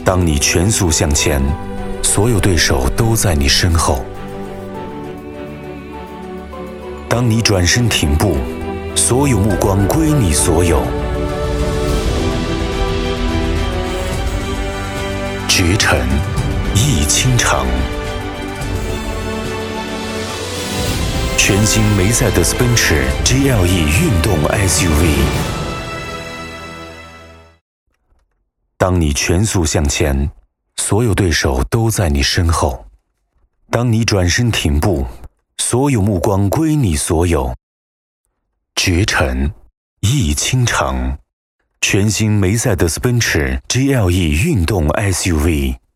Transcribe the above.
当你全速向前，所有对手都在你身后；当你转身停步，所有目光归你所有。绝尘亦倾城，全新梅赛德斯奔驰 GLE 运动 SUV。当你全速向前，所有对手都在你身后；当你转身停步，所有目光归你所有。绝尘亦倾城，全新梅赛德斯奔驰 GLE 运动 SUV。